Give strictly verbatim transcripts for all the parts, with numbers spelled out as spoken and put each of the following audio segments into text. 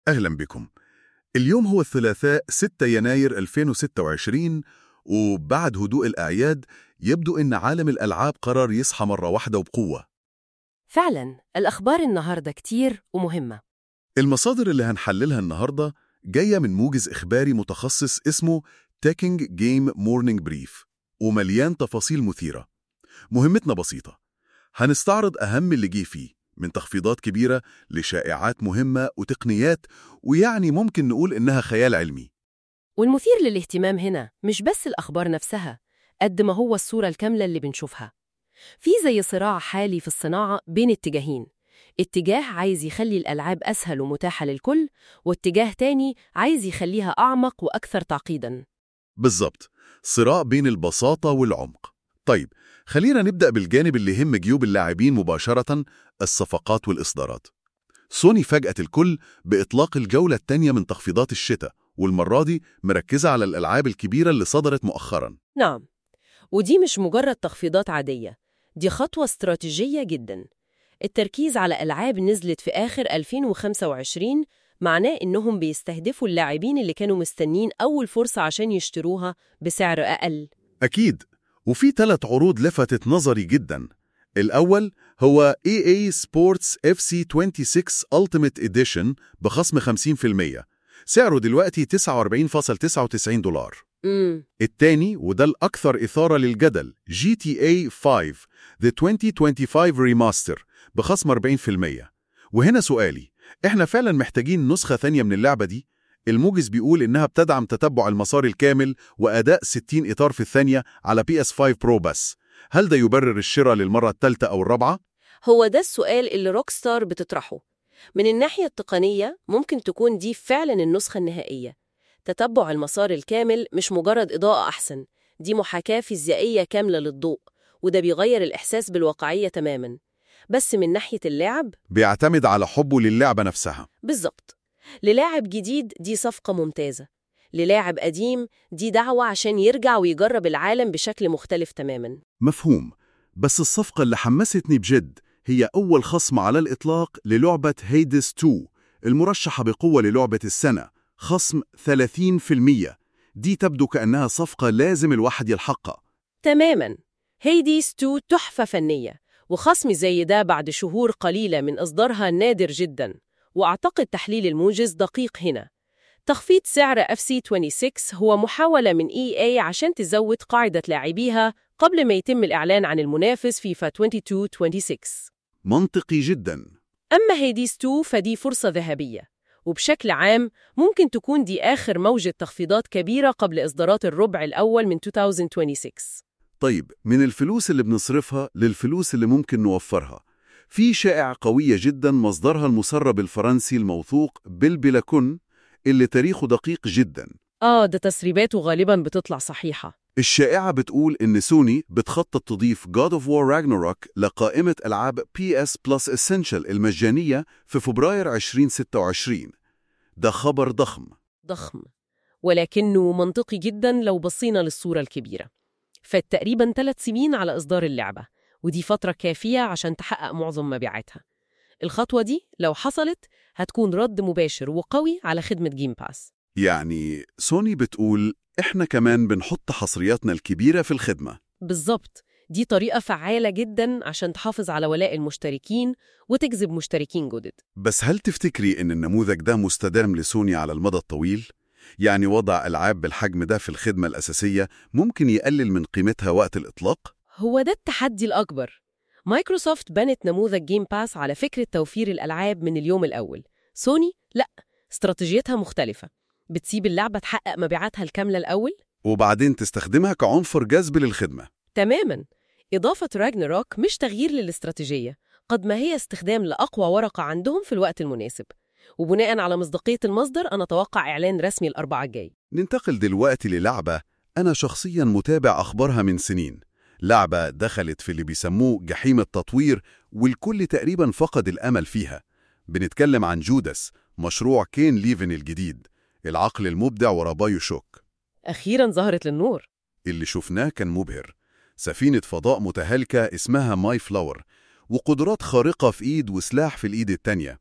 أهلا بكم. اليوم هو الثلاثاء ستة يناير ألفين وستة وعشرين، وبعد هدوء الأعياد يبدو أن عالم الألعاب قرر يصحى مرة واحدة وبقوة. فعلاً الأخبار النهاردة كتير ومهمة. المصادر اللي هنحللها النهاردة جاية من موجز إخباري متخصص اسمه تيكينج جيم مورنينج بريف، ومليان تفاصيل مثيرة. مهمتنا بسيطة، هنستعرض أهم اللي جه فيه من تخفيضات كبيرة لشائعات مهمة وتقنيات، ويعني ممكن نقول إنها خيال علمي. والمثير للاهتمام هنا مش بس الأخبار نفسها قد ما هو الصورة الكاملة اللي بنشوفها. في زي صراع حالي في الصناعة بين اتجاهين، اتجاه عايز يخلي الألعاب أسهل ومتاحة للكل، واتجاه تاني عايز يخليها أعمق وأكثر تعقيداً. بالظبط، صراع بين البساطة والعمق. طيب، خلينا نبدأ بالجانب اللي يهم جيوب اللاعبين مباشرة، الصفقات والإصدارات. سوني فاجأت الكل بإطلاق الجولة الثانية من تخفيضات الشتاء، والمرة دي مركزة على الألعاب الكبيرة اللي صدرت مؤخراً. نعم، ودي مش مجرد تخفيضات عادية، دي خطوة استراتيجية جداً. التركيز على ألعاب نزلت في آخر ألفين وخمسة وعشرين معناه إنهم بيستهدفوا اللاعبين اللي كانوا مستنين أول فرصة عشان يشتروها بسعر أقل. أكيد، وفي ثلاث عروض لفتت نظري جداً. الأول هو إي إيه Sports إف سي ستة وعشرين Ultimate Edition بخصم خمسين بالمية، سعره دلوقتي تسعة وأربعين فاصلة تسعة وتسعين دولار. امم التاني وده الأكثر إثارة للجدل، جي تي إيه خمسة The ألفين وخمسة وعشرين Remaster بخصم أربعين بالمية. وهنا سؤالي، إحنا فعلا محتاجين نسخة ثانية من اللعبة دي؟ الموجز بيقول إنها بتدعم تتبع المسار الكامل وأداء ستين إطار في الثانية على بي إس خمسة برو بس. هل ده يبرر الشراء للمرة الثالثة أو الرابعة؟ هو ده السؤال اللي روكستار بتطرحه. من الناحية التقنية ممكن تكون دي فعلاً النسخة النهائية. تتبع المسار الكامل مش مجرد إضاءة أحسن، دي محاكاة فيزيائية كاملة للضوء، وده بيغير الإحساس بالواقعية تماماً. بس من ناحية اللعب بيعتمد على حبه للعبة نفسها. بالظبط، للاعب جديد دي صفقة ممتازة، للاعب قديم دي دعوة عشان يرجع ويجرب العالم بشكل مختلف تماماً. مفهوم، بس الصفقة اللي حمستني بجد هي أول خصم على الإطلاق للعبة هيدس اثنين، المرشحة بقوة للعبة السنة، خصم ثلاثين بالمية. دي تبدو كأنها صفقة لازم الواحد يلحقها. تماماً، هيديس اتنين تحفة فنية، وخصم زي ده بعد شهور قليلة من إصدارها نادر جداً. وأعتقد تحليل الموجز دقيق هنا. تخفيض سعر إف سي ستة وعشرين هو محاولة من إي إيه عشان تزود قاعدة لاعبيها قبل ما يتم الإعلان عن المنافس فيفا اتنين وعشرين ستة وعشرين. منطقي جدا. أما هيديس اتنين فدي فرصة ذهبية، وبشكل عام ممكن تكون دي آخر موجة تخفيضات كبيرة قبل إصدارات الربع الأول من ألفين وستة وعشرين. طيب، من الفلوس اللي بنصرفها للفلوس اللي ممكن نوفرها، في شائع قوية جدا مصدرها المسرب الفرنسي الموثوق بالبلاكون اللي تاريخه دقيق جدا. آه، ده تسريباته غالباً بتطلع صحيحة. الشائعة بتقول إن سوني بتخطط تضيف God of War Ragnarok لقائمة ألعاب بي إس Plus Essential المجانية في فبراير ألفين وستة وعشرين. ده خبر ضخم. ضخم، ولكنه منطقي جداً لو بصينا للصورة الكبيرة. فات تقريباً ثلاث سنين على إصدار اللعبة، ودي فترة كافية عشان تحقق معظم مبيعاتها. الخطوة دي لو حصلت هتكون رد مباشر وقوي على خدمة جيم باس. يعني سوني بتقول إحنا كمان بنحط حصرياتنا الكبيرة في الخدمة. بالظبط، دي طريقة فعالة جداً عشان تحافظ على ولاء المشتركين وتجذب مشتركين جدد. بس هل تفتكري إن النموذج ده مستدام لسوني على المدى الطويل؟ يعني وضع ألعاب بالحجم ده في الخدمة الأساسية ممكن يقلل من قيمتها وقت الإطلاق؟ هو ده التحدي الأكبر. مايكروسوفت بنت نموذج جيم باس على فكرة توفير الألعاب من اليوم الأول. سوني لأ، استراتيجيتها مختلفة، بتسيب اللعبة تحقق مبيعاتها الكاملة الأول وبعدين تستخدمها كعنصر جذب للخدمة. تماماً. إضافة راجناروك مش تغيير للاستراتيجية، قد ما هي استخدام لأقوى ورقة عندهم في الوقت المناسب. وبناءً على مصداقية المصدر أنا أتوقع إعلان رسمي الأربعاء الجاي. ننتقل دلوقتي للعبة أنا شخصياً متابع أخبارها من سنين. لعبة دخلت في اللي بيسموه جحيم التطوير، والكل تقريباً فقد الأمل فيها. بنتكلم عن جودس، مشروع كين ليفن الجديد، العقل المبدع ورا بايو شوك. أخيراً ظهرت للنور. اللي شفناه كان مبهر، سفينة فضاء متهالكة اسمها ماي فلاور، وقدرات خارقة في إيد وسلاح في الإيد التانية.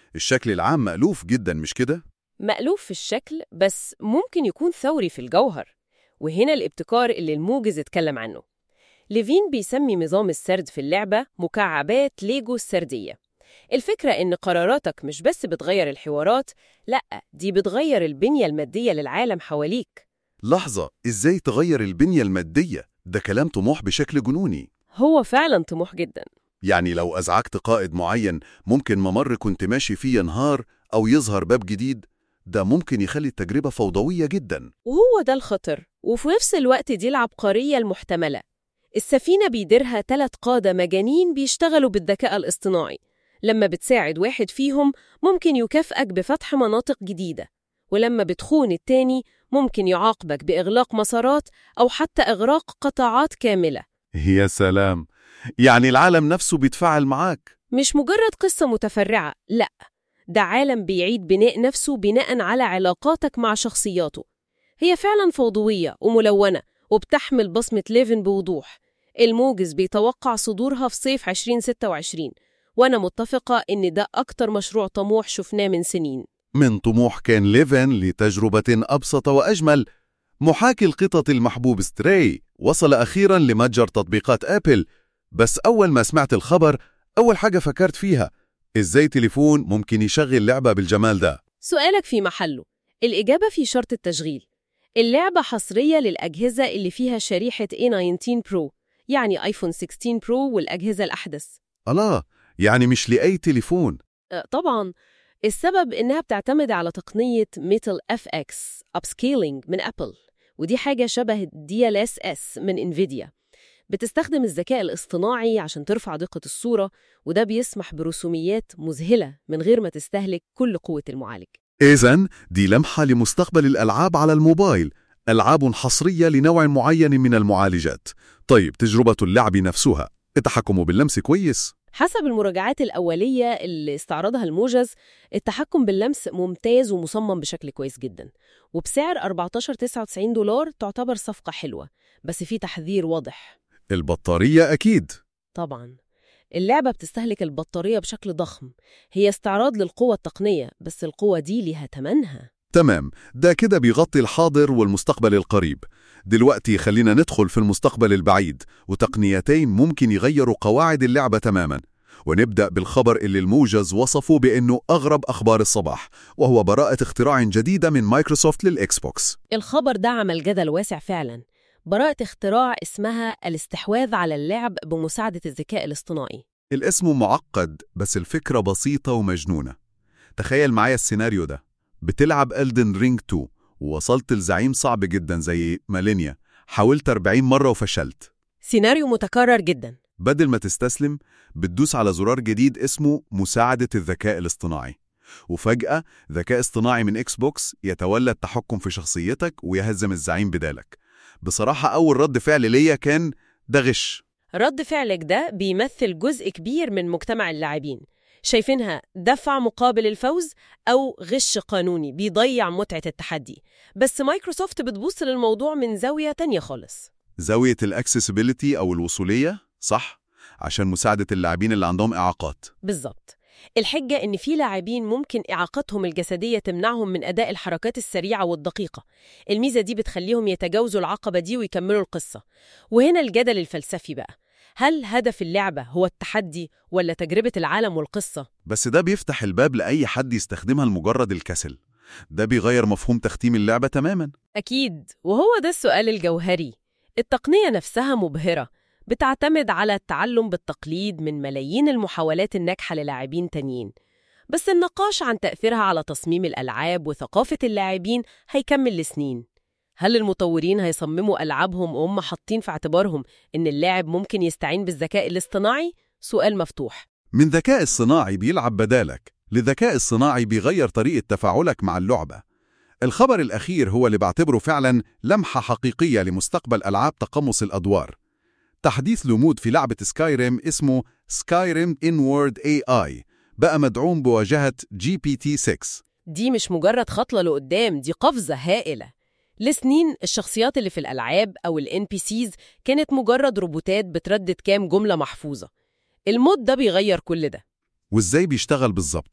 الشكل العام مألوف جدا مش كده؟ مألوف في الشكل بس ممكن يكون ثوري في الجوهر، وهنا الابتكار اللي الموجز اتكلم عنه. ليفين بيسمي نظام السرد في اللعبة مكعبات ليجو السردية. الفكرة إن قراراتك مش بس بتغير الحوارات، لأ، دي بتغير البنية المادية للعالم حواليك. لحظة، إزاي تغير البنية المادية؟ ده كلام طموح بشكل جنوني. هو فعلا طموح جدا. يعني لو أزعجت قائد معين ممكن ممر كنت ماشي فيه ينهار أو يظهر باب جديد. ده ممكن يخلي التجربة فوضوية جدا. وهو ده الخطر، وفي نفس الوقت دي العبقرية المحتملة. السفينة بيديرها ثلاث قادة مجانين بيشتغلوا بالذكاء الاصطناعي. لما بتساعد واحد فيهم ممكن يكافئك بفتح مناطق جديدة، ولما بتخون التاني ممكن يعاقبك بإغلاق مسارات أو حتى إغراق قطاعات كاملة. يا سلام، يعني العالم نفسه بيتفاعل معاك. مش مجرد قصة متفرعة، لأ، ده عالم بيعيد بناء نفسه بناء على علاقاتك مع شخصياته. هي فعلا فوضوية وملونة وبتحمل بصمة ليفن بوضوح. الموجز بيتوقع صدورها في صيف عشرين ستة وعشرين، وأنا متفقة إن ده أكتر مشروع طموح شفناه من سنين. من طموح كان ليفن لتجربة أبسط وأجمل. محاكي القطط المحبوب ستراي وصل أخيراً لمتجر تطبيقات أبل. بس أول ما سمعت الخبر أول حاجة فكرت فيها إزاي تليفون ممكن يشغل لعبة بالجمال ده؟ سؤالك في محله. الإجابة في شرط التشغيل. اللعبة حصرية للأجهزة اللي فيها شريحة إيه تسعة عشر برو، يعني آيفون ستة عشر برو والأجهزة الأحدث. الله، يعني مش لأي تليفون؟ أه طبعاً. السبب إنها بتعتمد على تقنية ميتال إف إكس Upscaling من أبل، ودي حاجة شبه دي إل إس إس من إنفيديا. بتستخدم الذكاء الاصطناعي عشان ترفع دقة الصورة، وده بيسمح برسوميات مذهلة من غير ما تستهلك كل قوة المعالج. إذن دي لمحة لمستقبل الألعاب على الموبايل، ألعاب حصرية لنوع معين من المعالجات. طيب تجربة اللعب نفسها، التحكم باللمس كويس؟ حسب المراجعات الأولية اللي استعرضها الموجز، التحكم باللمس ممتاز ومصمم بشكل كويس جدا، وبسعر أربعتاشر تسعة وتسعين دولار تعتبر صفقة حلوة. بس في تحذير واضح. البطارية أكيد. طبعاً اللعبة بتستهلك البطارية بشكل ضخم. هي استعراض للقوة التقنية، بس القوة دي لها تمنها. تمام، ده كده بيغطي الحاضر والمستقبل القريب. دلوقتي خلينا ندخل في المستقبل البعيد، وتقنيتين ممكن يغيروا قواعد اللعبة تماماً. ونبدأ بالخبر اللي الموجز وصفه بأنه أغرب أخبار الصباح، وهو براءة اختراع جديدة من مايكروسوفت للإكس بوكس. الخبر ده عمل جدل واسع فعلاً. براءة اختراع اسمها الاستحواذ على اللعب بمساعدة الذكاء الاصطناعي. الاسم معقد بس الفكرة بسيطة ومجنونة. تخيل معايا السيناريو ده، بتلعب Elden Ring تو ووصلت لزعيم صعب جدا زي مالينيا، حاولت أربعين مرة وفشلت. سيناريو متكرر جدا. بدل ما تستسلم بتدوس على زرار جديد اسمه مساعدة الذكاء الاصطناعي، وفجأة ذكاء اصطناعي من إكس بوكس يتولى التحكم في شخصيتك ويهزم الزعيم بدالك. بصراحة أول رد فعل ليا كان ده غش. رد فعلك ده بيمثل جزء كبير من مجتمع اللاعبين، شايفينها دفع مقابل الفوز أو غش قانوني بيضيع متعة التحدي. بس مايكروسوفت بتبص للموضوع من زاوية تانية خالص، زاوية الأكسسبيليتي أو الوصولية، صح؟ عشان مساعدة اللاعبين اللي عندهم إعاقات. بالظبط. الحجة إن في لاعبين ممكن إعاقتهم الجسدية تمنعهم من أداء الحركات السريعة والدقيقة. الميزة دي بتخليهم يتجاوزوا العقبة دي ويكملوا القصة. وهنا الجدل الفلسفي بقى، هل هدف اللعبة هو التحدي ولا تجربة العالم والقصة؟ بس ده بيفتح الباب لأي حد يستخدمها لمجرد الكسل. ده بيغير مفهوم تختيم اللعبة تماماً. أكيد، وهو ده السؤال الجوهري. التقنية نفسها مبهرة، بتعتمد على التعلم بالتقليد من ملايين المحاولات الناجحة للاعبين تانيين. بس النقاش عن تأثيرها على تصميم الألعاب وثقافة اللاعبين هيكمل لسنين. هل المطورين هيصمموا ألعابهم وهم حاطين في اعتبارهم إن اللاعب ممكن يستعين بالذكاء الاصطناعي؟ سؤال مفتوح. من ذكاء الصناعي بيلعب بدالك لذكاء الصناعي بيغير طريقة تفاعلك مع اللعبة. الخبر الأخير هو اللي بعتبره فعلاً لمحة حقيقية لمستقبل ألعاب تقمص الأدوار. تحديث لمود في لعبة سكايريم اسمه سكايريم Inward إيه آي بقى مدعوم بواجهة جي بي تي ستة. دي مش مجرد خطوة لقدام، دي قفزة هائلة. لسنين الشخصيات اللي في الألعاب أو ال إن بي سيز كانت مجرد روبوتات بتردد كام جملة محفوظة. المود ده بيغير كل ده. وإزاي بيشتغل بالظبط؟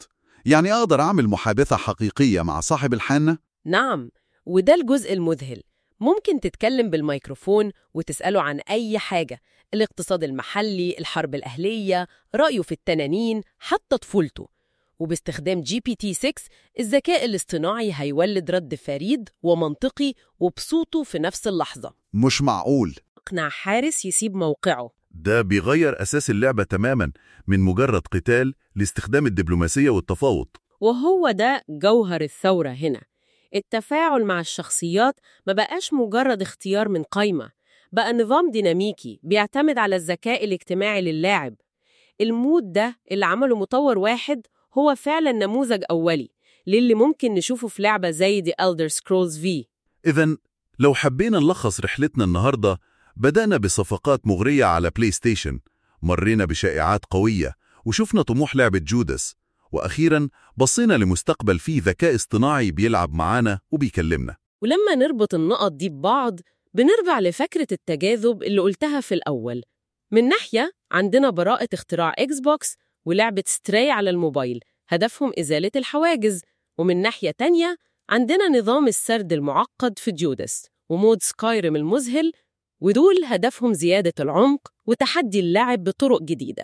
يعني أقدر أعمل محادثة حقيقية مع صاحب الحانة؟ نعم، وده الجزء المذهل. ممكن تتكلم بالميكروفون وتسأله عن أي حاجة، الاقتصاد المحلي، الحرب الأهلية، رأيه في التنانين، حتى طفولته. وباستخدام جي بي تي ستة الذكاء الاصطناعي هيولد رد فريد ومنطقي وبصوته في نفس اللحظة. مش معقول. اقنع حارس يسيب موقعه. ده بيغير أساس اللعبة تماماً، من مجرد قتال لاستخدام الدبلوماسية والتفاوض. وهو ده جوهر الثورة هنا. التفاعل مع الشخصيات ما بقاش مجرد اختيار من قائمة، بقى نظام ديناميكي بيعتمد على الذكاء الاجتماعي للاعب. المود ده اللي عمله مطور واحد هو فعلا نموذج أولي للي ممكن نشوفه في لعبة زي The Elder Scrolls في. إذن لو حبينا نلخص رحلتنا النهاردة، بدأنا بصفقات مغرية على بلاي ستيشن، مرينا بشائعات قوية وشفنا طموح لعبة جودس، وأخيراً بصينا لمستقبل فيه ذكاء اصطناعي بيلعب معانا وبيكلمنا. ولما نربط النقط دي ببعض بنرجع لفكرة التجاذب اللي قلتها في الأول. من ناحية عندنا براءة اختراع إكس بوكس ولعبة ستراي على الموبايل هدفهم إزالة الحواجز، ومن ناحية تانية عندنا نظام السرد المعقد في جودس ومود سكايريم المذهل، ودول هدفهم زيادة العمق وتحدي اللعب بطرق جديدة.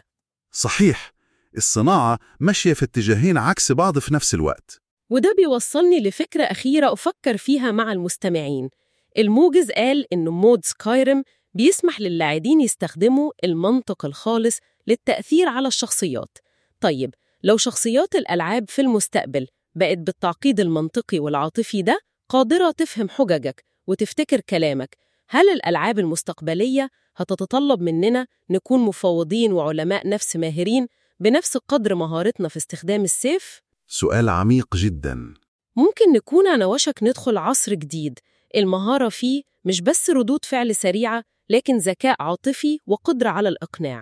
صحيح، الصناعة ماشية في اتجاهين عكس بعض في نفس الوقت. وده بيوصلني لفكرة أخيرة أفكر فيها مع المستمعين. الموجز قال إن مود سكايريم بيسمح للاعبين يستخدموا المنطق الخالص للتأثير على الشخصيات. طيب، لو شخصيات الألعاب في المستقبل بقت بالتعقيد المنطقي والعاطفي ده قادرة تفهم حججك وتفتكر كلامك، هل الألعاب المستقبلية هتتطلب مننا نكون مفوضين وعلماء نفس ماهرين بنفس قدر مهارتنا في استخدام السيف؟ سؤال عميق جداً. ممكن نكون على وشك ندخل عصر جديد، المهارة فيه مش بس ردود فعل سريعة، لكن ذكاء عاطفي وقدرة على الإقناع.